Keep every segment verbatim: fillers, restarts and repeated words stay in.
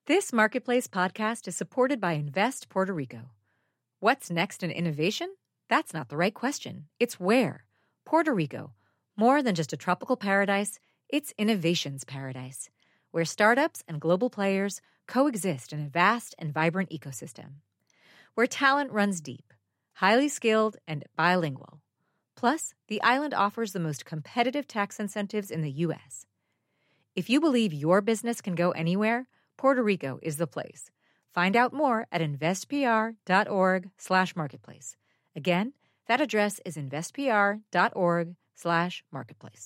This Marketplace podcast is supported by Invest Puerto Rico. What's next in innovation? That's not the right question. It's where. Puerto Rico. More than just a tropical paradise, it's innovation's paradise, where startups and global players coexist in a vast and vibrant ecosystem. Where talent runs deep, highly skilled, and bilingual. Plus, the island offers the most competitive tax incentives in the U S. If you believe your business can go anywhere, Puerto Rico is the place. Find out more at investpr.org slash marketplace. Again, that address is investpr.org slash marketplace.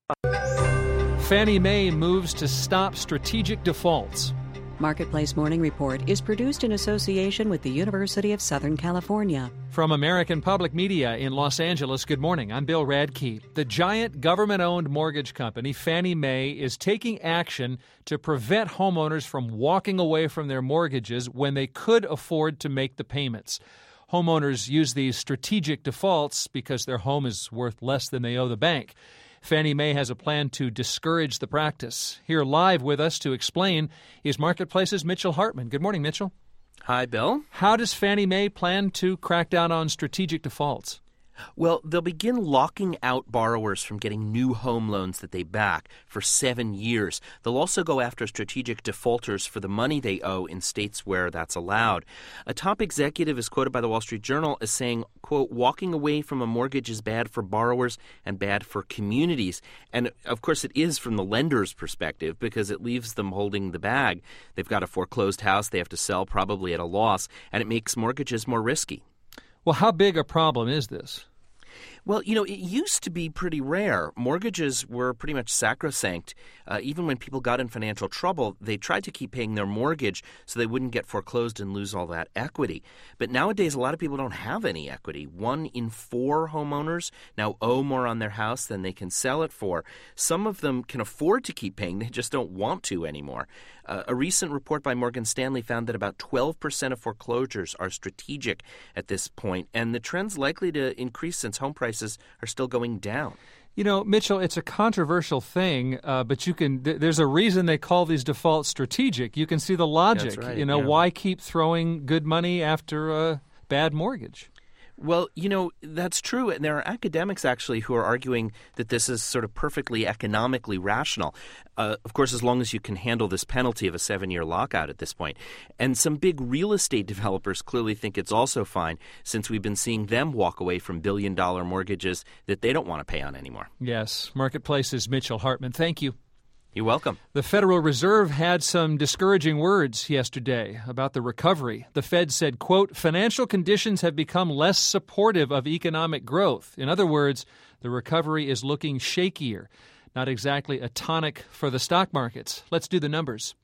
Fannie Mae moves to stop strategic defaults. Marketplace Morning Report is produced in association with the University of Southern California. From American Public Media in Los Angeles, good morning. I'm Bill Radke. The giant government-owned mortgage company, Fannie Mae, is taking action to prevent homeowners from walking away from their mortgages when they could afford to make the payments. Homeowners use these strategic defaults because their home is worth less than they owe the bank. Fannie Mae has a plan to discourage the practice. Here live with us to explain is Marketplace's Mitchell Hartman. Good morning, Mitchell. Hi, Bill. How does Fannie Mae plan to crack down on strategic defaults? Well, they'll begin locking out borrowers from getting new home loans that they back for seven years. They'll also go after strategic defaulters for the money they owe in states where that's allowed. A top executive is quoted by the Wall Street Journal as saying, quote, walking away from a mortgage is bad for borrowers and bad for communities. And, of course, it is from the lender's perspective because it leaves them holding the bag. They've got a foreclosed house they have to sell, probably at a loss, and it makes mortgages more risky. Well, how big a problem is this? Well, you know, it used to be pretty rare. Mortgages were pretty much sacrosanct. Uh, even when people got in financial trouble, they tried to keep paying their mortgage so they wouldn't get foreclosed and lose all that equity. But nowadays, a lot of people don't have any equity. One in four homeowners now owe more on their house than they can sell it for. Some of them can afford to keep paying. They just don't want to anymore. Uh, a recent report by Morgan Stanley found that about twelve percent of foreclosures are strategic at this point, and the trend's likely to increase since home prices are still going down. You know, Mitchell, it's a controversial thing, uh, but you can. Th- there's a reason they call these defaults strategic. You can see the logic. That's right, you know, yeah. Why keep throwing good money after a bad mortgage? Well, you know, that's true. And there are academics actually who are arguing that this is sort of perfectly economically rational. Uh, of course, as long as you can handle this penalty of a seven-year lockout at this point. And some big real estate developers clearly think it's also fine since we've been seeing them walk away from billion-dollar mortgages that they don't want to pay on anymore. Yes. Marketplace's Mitchell Hartman. Thank you. You're welcome. The Federal Reserve had some discouraging words yesterday about the recovery. The Fed said, quote, financial conditions have become less supportive of economic growth. In other words, the recovery is looking shakier. Not exactly a tonic for the stock markets. Let's do the numbers.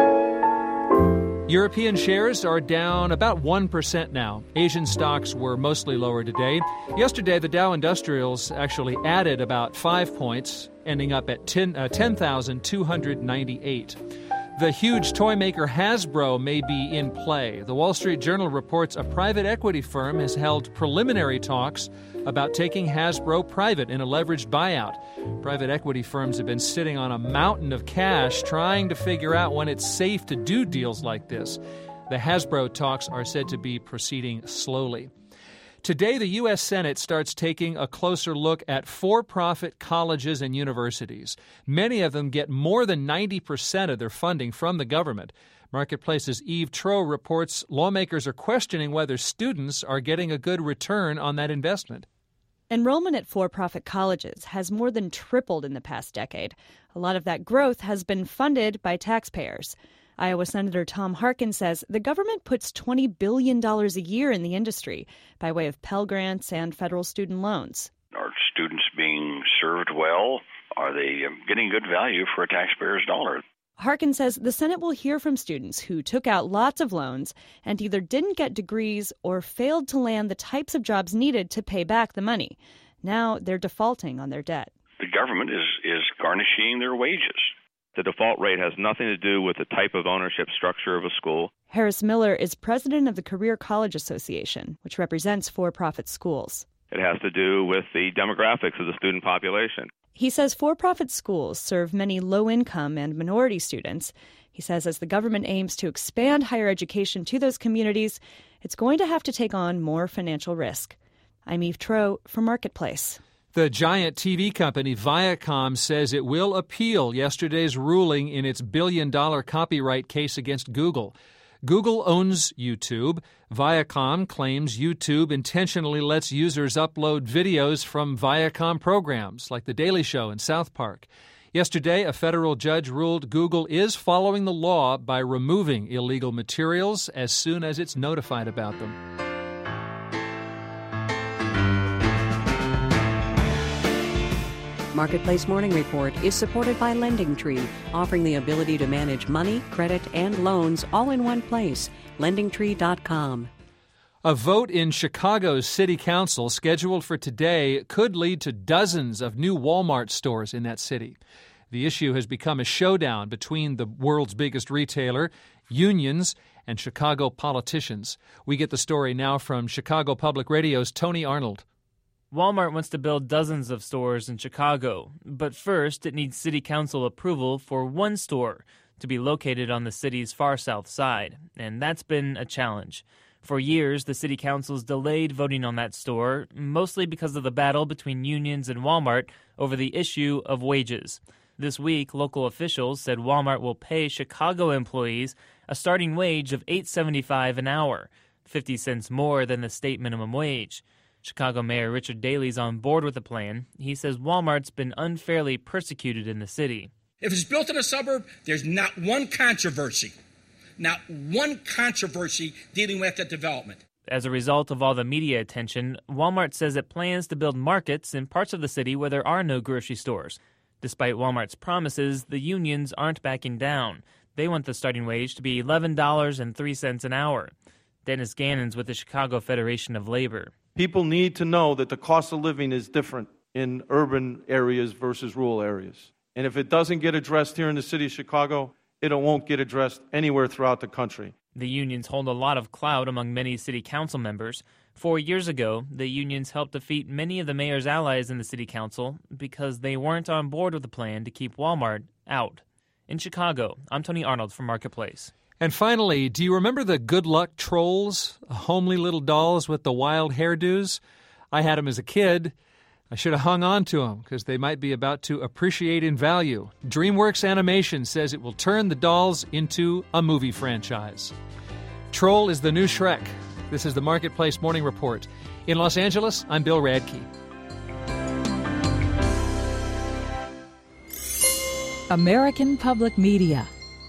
European shares are down about one percent now. Asian stocks were mostly lower today. Yesterday, the Dow Industrials actually added about five points, ending up at ten thousand two hundred ninety-eight. The huge toy maker Hasbro may be in play. The Wall Street Journal reports a private equity firm has held preliminary talks about taking Hasbro private in a leveraged buyout. Private equity firms have been sitting on a mountain of cash trying to figure out when it's safe to do deals like this. The Hasbro talks are said to be proceeding slowly. Today, the U S Senate starts taking a closer look at for-profit colleges and universities. Many of them get more than ninety percent of their funding from the government. Marketplace's Eve Troe reports lawmakers are questioning whether students are getting a good return on that investment. Enrollment at for-profit colleges has more than tripled in the past decade. A lot of that growth has been funded by taxpayers. Iowa Senator Tom Harkin says the government puts twenty billion dollars a year in the industry by way of Pell Grants and federal student loans. Are students being served well? Are they getting good value for a taxpayer's dollar? Harkin says the Senate will hear from students who took out lots of loans and either didn't get degrees or failed to land the types of jobs needed to pay back the money. Now they're defaulting on their debt. The government is, is garnishing their wages. The default rate has nothing to do with the type of ownership structure of a school. Harris Miller is president of the Career College Association, which represents for-profit schools. It has to do with the demographics of the student population. He says for-profit schools serve many low-income and minority students. He He says as the government aims to expand higher education to those communities, it's going to have to take on more financial risk. I'm Eve Troeh for Marketplace. The giant T V company Viacom says it will appeal yesterday's ruling in its billion-dollar copyright case against Google. Google owns YouTube. Viacom claims YouTube intentionally lets users upload videos from Viacom programs like The Daily Show and South Park. Yesterday, a federal judge ruled Google is following the law by removing illegal materials as soon as it's notified about them. Marketplace Morning Report is supported by LendingTree, offering the ability to manage money, credit, and loans all in one place. lending tree dot com. A vote in Chicago's city council scheduled for today could lead to dozens of new Walmart stores in that city. The issue has become a showdown between the world's biggest retailer, unions, and Chicago politicians. We get the story now from Chicago Public Radio's Tony Arnold. Walmart wants to build dozens of stores in Chicago, but first it needs city council approval for one store to be located on the city's far south side, and that's been a challenge. For years, the city council's delayed voting on that store, mostly because of the battle between unions and Walmart over the issue of wages. This week, local officials said Walmart will pay Chicago employees a starting wage of eight dollars and seventy-five cents an hour, fifty cents more than the state minimum wage. Chicago Mayor Richard Daley's on board with the plan. He says Walmart's been unfairly persecuted in the city. If it's built in a suburb, there's not one controversy. Not one controversy dealing with that development. As a result of all the media attention, Walmart says it plans to build markets in parts of the city where there are no grocery stores. Despite Walmart's promises, the unions aren't backing down. They want the starting wage to be eleven dollars and three cents an hour. Dennis Gannon's with the Chicago Federation of Labor. People need to know that the cost of living is different in urban areas versus rural areas. And if it doesn't get addressed here in the city of Chicago, it won't get addressed anywhere throughout the country. The unions hold a lot of clout among many city council members. Four years ago, the unions helped defeat many of the mayor's allies in the city council because they weren't on board with the plan to keep Walmart out. In Chicago, I'm Tony Arnold from Marketplace. And finally, do you remember the Good Luck Trolls, homely little dolls with the wild hairdos? I had them as a kid. I should have hung on to them because they might be about to appreciate in value. DreamWorks Animation says it will turn the dolls into a movie franchise. Troll is the new Shrek. This is the Marketplace Morning Report. In Los Angeles, I'm Bill Radke. American Public Media.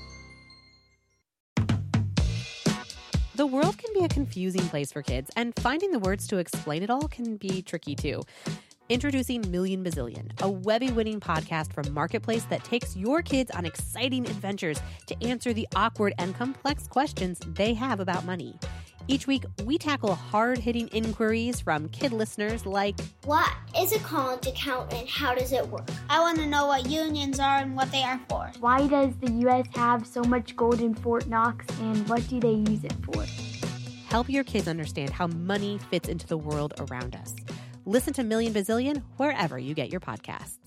The world can be a confusing place for kids, and finding the words to explain it all can be tricky too. Introducing Million Bazillion, a Webby-winning podcast from Marketplace that takes your kids on exciting adventures to answer the awkward and complex questions they have about money. Each week, we tackle hard-hitting inquiries from kid listeners like, what is a college account and how does it work? I want to know what unions are and what they are for. Why does the U S have so much gold in Fort Knox and what do they use it for? Help your kids understand how money fits into the world around us. Listen to Million Bazillion wherever you get your podcasts.